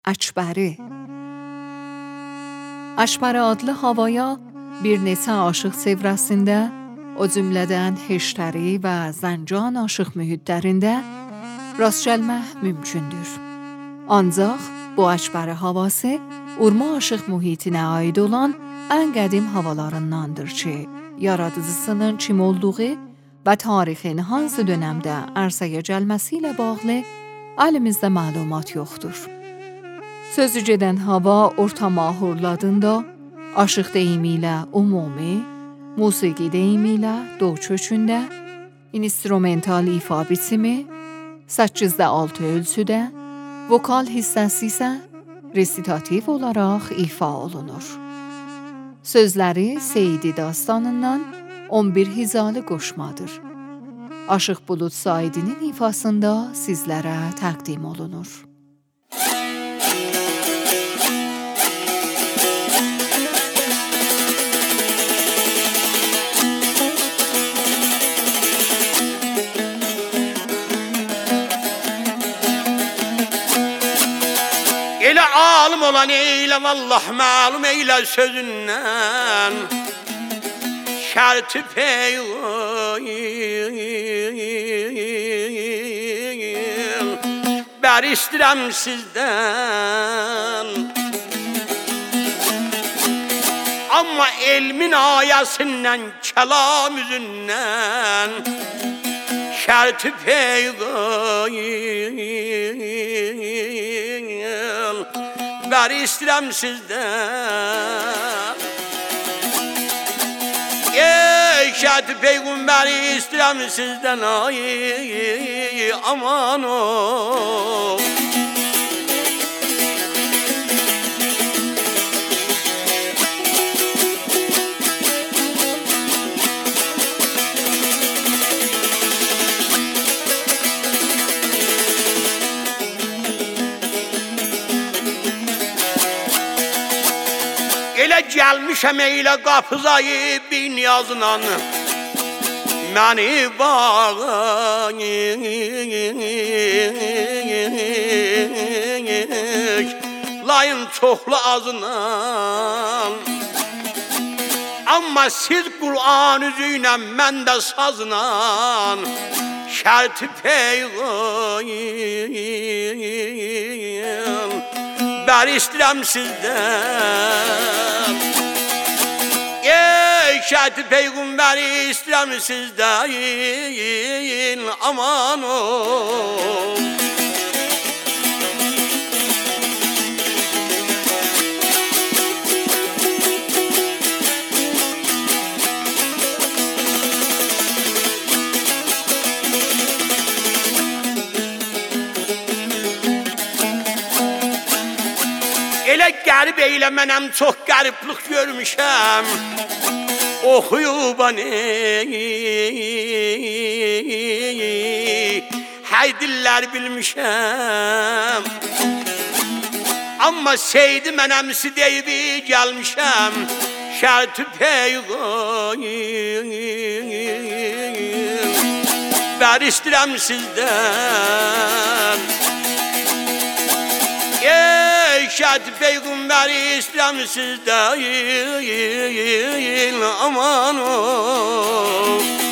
Aşbari. Aşbari adlı havaya bir neçə aşıq sevrəsində, o cümlədən Heştəri və Zəncan aşıq mühitlərində rast gəlmək mümkündür. Ancaq bu Aşbari havası Urma aşıq mühitinə aid olan ən qədim havalarındandır ki, yaradıcısının kim olduğu və tarixin hansı dönəmdə ərsəyə gəlməsi ilə bağlı əlimizdə məlumat yoxdur. Sözü gedən hava orta mahurladında, aşıq deyimi ilə ümumi, musiqi deyimi ilə do kökündə, instrumental ifa biçimi, 8/6 ölçüdə, vokal hissəsi isə resitativ olaraq ifa olunur. Sözləri Seyidi dastanından 11 hizalı qoşmadır. Aşıq Bulud Saidinin ifasında sizlərə təqdim olunur. Elə alim olan eylə, vallah məlum eylə sözündən şərti peyğil bər istirəm sizdən. Amma elmin ayəsindən, kəlam üzündən şərti peyğil bər istirəm sizdən. Şərti peyğəmbəri istirəm sizdən, ay aman o. Elə gəlmişəm eylə qapızayı bin yazılan məni bağın layın çoxlu azınan. Amma siz Qur'an üzüylə, mən də sazınan şərti peyğil bər istirəm sizdən. Şərti peyğəmbəri istirəm sizdən, aman o. Elə qərib eylə, mənəm çox qəriblıq görmüşəm. Oxuyuban hey dillər bilmişəm. Amma Seydi mənəmsi deyib gəlmişəm şərti peyğil bər istirəm sizdən. Şərti peyğəmbəri istirəm sizdən, aman o.